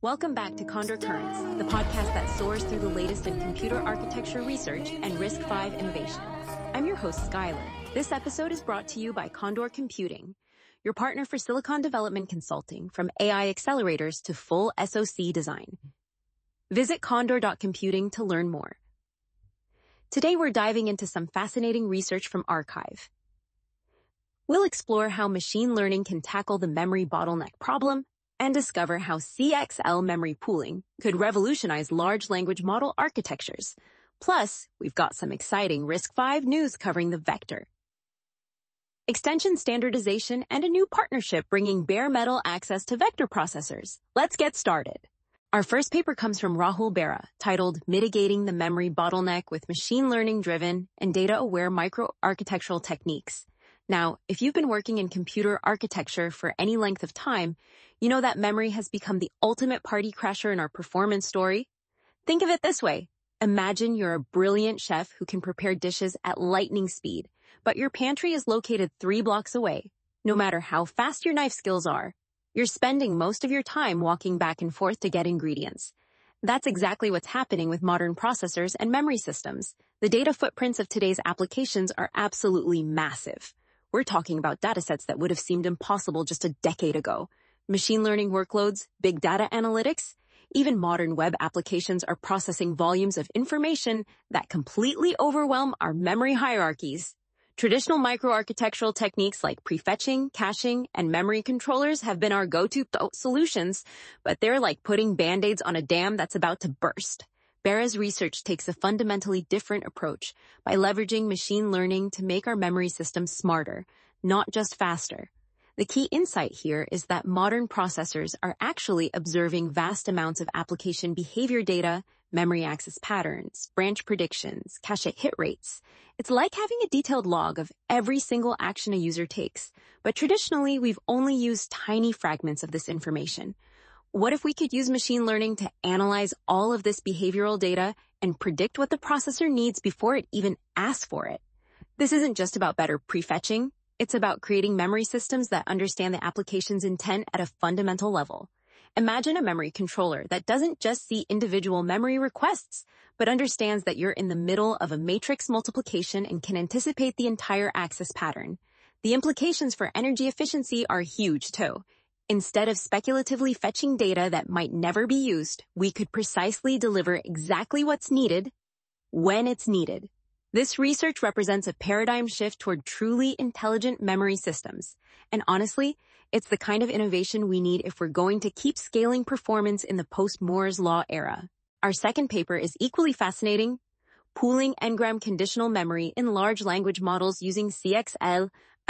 Welcome back to Condor Currents, the podcast that soars through the latest in computer architecture research and RISC-V innovation. I'm your host, Skylar. This episode is brought to you by Condor Computing, your partner for silicon development consulting, from AI accelerators to full SoC design. Visit condor.computing to learn more. Today we're diving into some fascinating research from arXiv. We'll explore how machine learning can tackle the memory bottleneck problem and discover how CXL memory pooling could revolutionize large language model architectures. Plus, we've got some exciting RISC-V news covering the vector, extension standardization, and a new partnership bringing bare metal access to vector processors. Let's get started. Our first paper comes from Rahul Bera, titled Mitigating the Memory Bottleneck with Machine Learning-Driven and Data-Aware Microarchitectural Techniques. Now, if you've been working in computer architecture for any length of time, you know that memory has become the ultimate party crasher in our performance story. Think of it this way. Imagine you're a brilliant chef who can prepare dishes at lightning speed, but your pantry is located 3 blocks away. No matter how fast your knife skills are, you're spending most of your time walking back and forth to get ingredients. That's exactly what's happening with modern processors and memory systems. The data footprints of today's applications are absolutely massive. We're talking about datasets that would have seemed impossible just a decade ago. Machine learning workloads, big data analytics, even modern web applications are processing volumes of information that completely overwhelm our memory hierarchies. Traditional microarchitectural techniques like prefetching, caching, and memory controllers have been our go-to solutions, but they're like putting band-aids on a dam that's about to burst. Bera's research takes a fundamentally different approach by leveraging machine learning to make our memory systems smarter, not just faster. The key insight here is that modern processors are actually observing vast amounts of application behavior data, memory access patterns, branch predictions, cache hit rates. It's like having a detailed log of every single action a user takes, but traditionally we've only used tiny fragments of this information. What if we could use machine learning to analyze all of this behavioral data and predict what the processor needs before it even asks for it? This isn't just about better prefetching. It's about creating memory systems that understand the application's intent at a fundamental level. Imagine a memory controller that doesn't just see individual memory requests, but understands that you're in the middle of a matrix multiplication and can anticipate the entire access pattern. The implications for energy efficiency are huge, too. Instead of speculatively fetching data that might never be used, we could precisely deliver exactly what's needed when it's needed. This research represents a paradigm shift toward truly intelligent memory systems. And honestly, it's the kind of innovation we need if we're going to keep scaling performance in the post-Moore's Law era. Our second paper is equally fascinating: Pooling Ngram Conditional Memory in Large Language Models using CXL,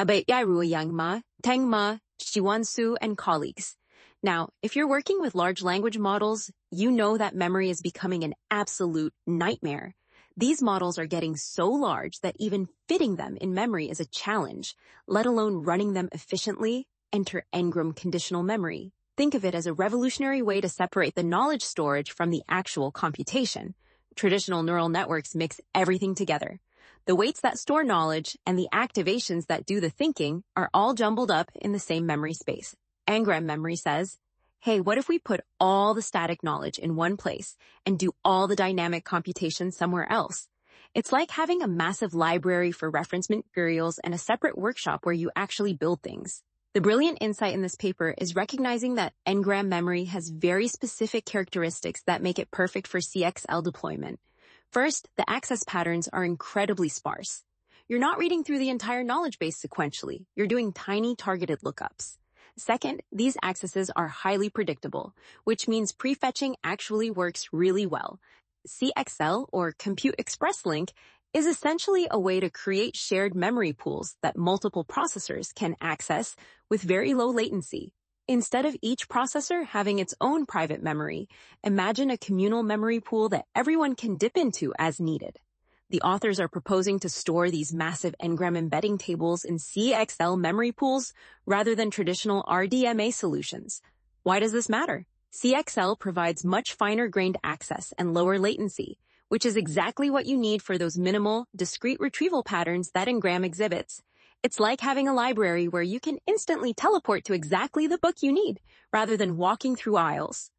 Abayaru Teng Ma, Xiwan Su, and colleagues. Now, if you're working with large language models, you know that memory is becoming an absolute nightmare. These models are getting so large that even fitting them in memory is a challenge, let alone running them efficiently. Enter Ngram Conditional Memory. Think of it as a revolutionary way to separate the knowledge storage from the actual computation. Traditional neural networks mix everything together. The weights that store knowledge and the activations that do the thinking are all jumbled up in the same memory space. Ngram memory says, hey, what if we put all the static knowledge in one place and do all the dynamic computation somewhere else? It's like having a massive library for reference materials and a separate workshop where you actually build things. The brilliant insight in this paper is recognizing that Ngram memory has very specific characteristics that make it perfect for CXL deployment. First, the access patterns are incredibly sparse. You're not reading through the entire knowledge base sequentially. You're doing tiny targeted lookups. Second, these accesses are highly predictable, which means prefetching actually works really well. CXL, or Compute Express Link, is essentially a way to create shared memory pools that multiple processors can access with very low latency. Instead of each processor having its own private memory, imagine a communal memory pool that everyone can dip into as needed. The authors are proposing to store these massive Ngram embedding tables in CXL memory pools rather than traditional RDMA solutions. Why does this matter? CXL provides much finer-grained access and lower latency, which is exactly what you need for those minimal, discrete retrieval patterns that Ngram exhibits. It's like having a library where you can instantly teleport to exactly the book you need, rather than walking through aisles.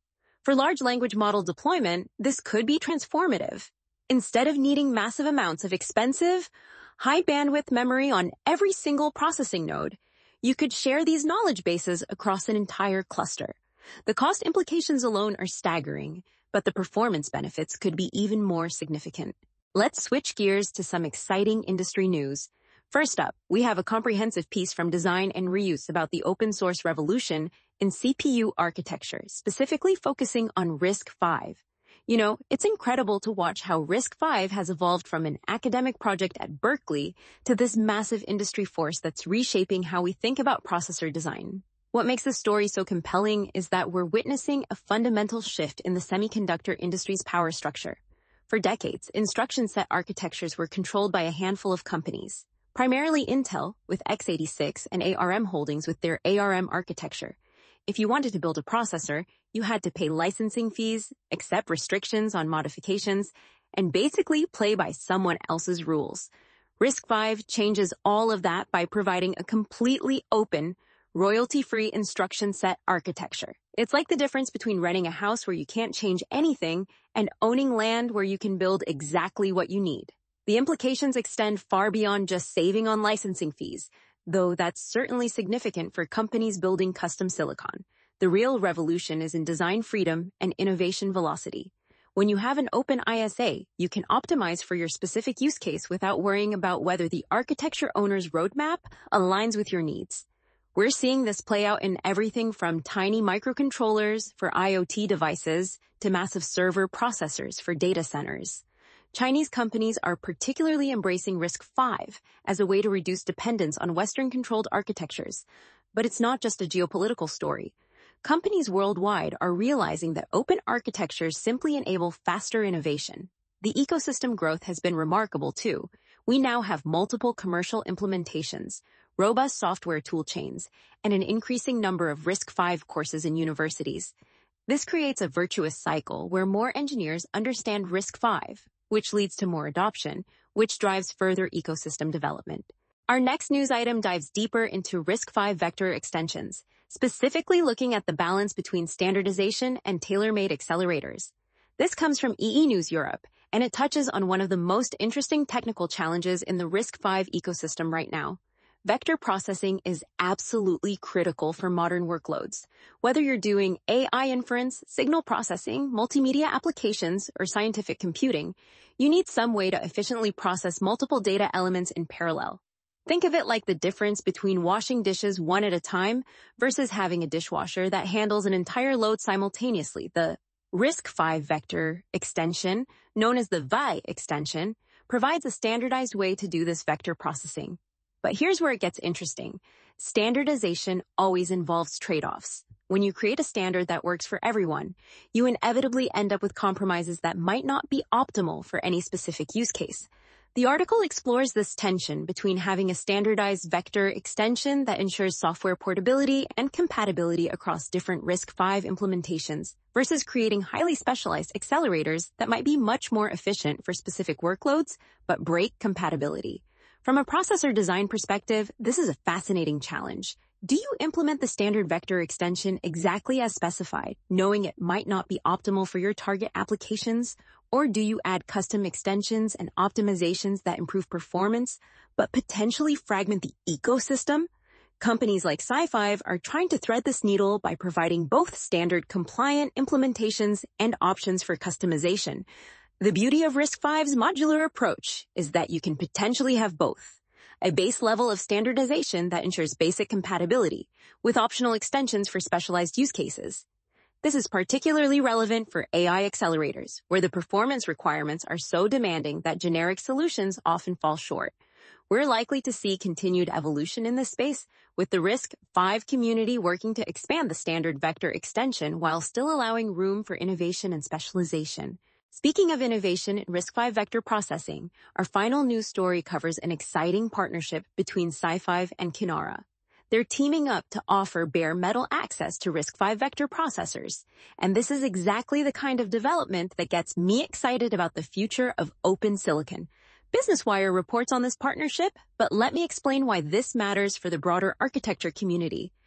For large language model deployment, this could be transformative. Instead of needing massive amounts of expensive, high bandwidth memory on every single processing node, you could share these knowledge bases across an entire cluster. The cost implications alone are staggering, but the performance benefits could be even more significant. Let's switch gears to some exciting industry news. First up, we have a comprehensive piece from Design and Reuse about the open source revolution in CPU architecture, specifically focusing on RISC-V. You know, it's incredible to watch how RISC-V has evolved from an academic project at Berkeley to this massive industry force that's reshaping how we think about processor design. What makes this story so compelling is that we're witnessing a fundamental shift in the semiconductor industry's power structure. For decades, instruction set architectures were controlled by a handful of companies, primarily Intel with x86 and ARM Holdings with their ARM architecture. If you wanted to build a processor, you had to pay licensing fees, accept restrictions on modifications, and basically play by someone else's rules. RISC-V changes all of that by providing a completely open, royalty-free instruction set architecture. It's like the difference between renting a house where you can't change anything and owning land where you can build exactly what you need. The implications extend far beyond just saving on licensing fees, though that's certainly significant for companies building custom silicon. The real revolution is in design freedom and innovation velocity. When you have an open ISA, you can optimize for your specific use case without worrying about whether the architecture owner's roadmap aligns with your needs. We're seeing this play out in everything from tiny microcontrollers for IoT devices to massive server processors for data centers. Chinese companies are particularly embracing RISC-V as a way to reduce dependence on Western-controlled architectures. But it's not just a geopolitical story. Companies worldwide are realizing that open architectures simply enable faster innovation. The ecosystem growth has been remarkable, too. We now have multiple commercial implementations, robust software toolchains, and an increasing number of RISC-V courses in universities. This creates a virtuous cycle where more engineers understand RISC-V, which leads to more adoption, which drives further ecosystem development. Our next news item dives deeper into RISC-V vector extensions, specifically looking at the balance between standardization and tailor-made accelerators. This comes from EE News Europe, and it touches on one of the most interesting technical challenges in the RISC-V ecosystem right now. Vector processing is absolutely critical for modern workloads. Whether you're doing AI inference, signal processing, multimedia applications, or scientific computing, you need some way to efficiently process multiple data elements in parallel. Think of it like the difference between washing dishes one at a time versus having a dishwasher that handles an entire load simultaneously. The RISC-V vector extension, known as the VI extension, provides a standardized way to do this vector processing. But here's where it gets interesting. Standardization always involves trade-offs. When you create a standard that works for everyone, you inevitably end up with compromises that might not be optimal for any specific use case. The article explores this tension between having a standardized vector extension that ensures software portability and compatibility across different RISC-V implementations versus creating highly specialized accelerators that might be much more efficient for specific workloads but break compatibility. From a processor design perspective, this is a fascinating challenge. Do you implement the standard vector extension exactly as specified, knowing it might not be optimal for your target applications? Or do you add custom extensions and optimizations that improve performance, but potentially fragment the ecosystem? Companies like SiFive are trying to thread this needle by providing both standard compliant implementations and options for customization. The beauty of RISC-V's modular approach is that you can potentially have both. A base level of standardization that ensures basic compatibility, with optional extensions for specialized use cases. This is particularly relevant for AI accelerators, where the performance requirements are so demanding that generic solutions often fall short. We're likely to see continued evolution in this space, with the RISC-V community working to expand the standard vector extension while still allowing room for innovation and specialization. Speaking of innovation in RISC-V vector processing, our final news story covers an exciting partnership between SiFive and Kinara. They're teaming up to offer bare metal access to RISC-V vector processors. And this is exactly the kind of development that gets me excited about the future of open silicon. Business Wire reports on this partnership, but let me explain why this matters for the broader architecture community.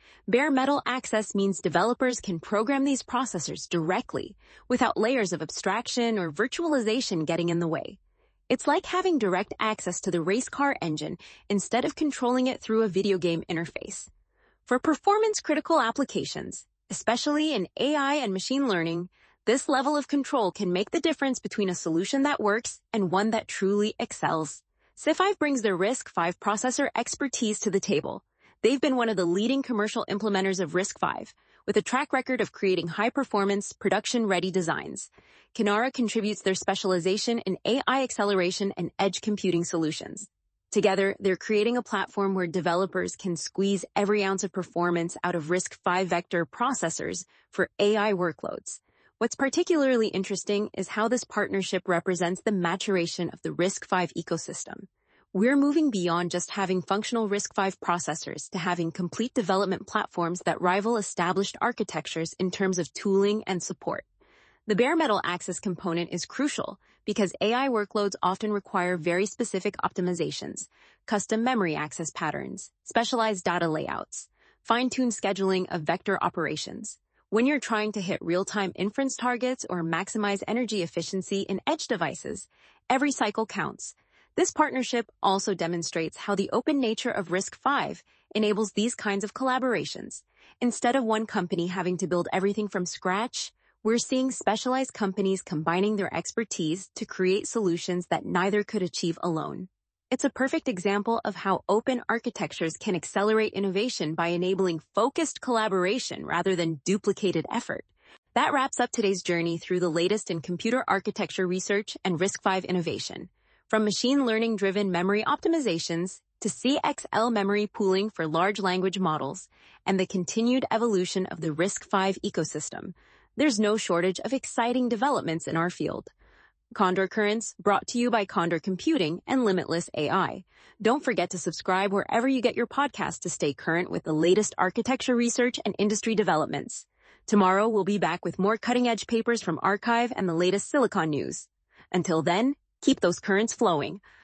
Bare metal access means developers can program these processors directly, without layers of abstraction or virtualization getting in the way. It's like having direct access to the race car engine instead of controlling it through a video game interface. For performance-critical applications, especially in AI and machine learning, this level of control can make the difference between a solution that works and one that truly excels. SiFive brings their RISC-V processor expertise to the table. They've been one of the leading commercial implementers of RISC-V, with a track record of creating high-performance, production-ready designs. Kinara contributes their specialization in AI acceleration and edge computing solutions. Together, they're creating a platform where developers can squeeze every ounce of performance out of RISC-V vector processors for AI workloads. What's particularly interesting is how this partnership represents the maturation of the RISC-V ecosystem. We're moving beyond just having functional RISC-V processors to having complete development platforms that rival established architectures in terms of tooling and support. The bare metal access component is crucial because AI workloads often require very specific optimizations, custom memory access patterns, specialized data layouts, fine-tuned scheduling of vector operations. When you're trying to hit real-time inference targets or maximize energy efficiency in edge devices, every cycle counts. This partnership also demonstrates how the open nature of RISC-V enables these kinds of collaborations. Instead of one company having to build everything from scratch, we're seeing specialized companies combining their expertise to create solutions that neither could achieve alone. It's a perfect example of how open architectures can accelerate innovation by enabling focused collaboration rather than duplicated effort. That wraps up today's journey through the latest in computer architecture research and RISC-V innovation. From machine learning-driven memory optimizations to CXL memory pooling for large language models and the continued evolution of the RISC-V ecosystem, there's no shortage of exciting developments in our field. Condor Currents, brought to you by Condor Computing and Limitless AI. Don't forget to subscribe wherever you get your podcast to stay current with the latest architecture research and industry developments. Tomorrow, we'll be back with more cutting-edge papers from arXiv and the latest Silicon news. Until then, keep those currents flowing.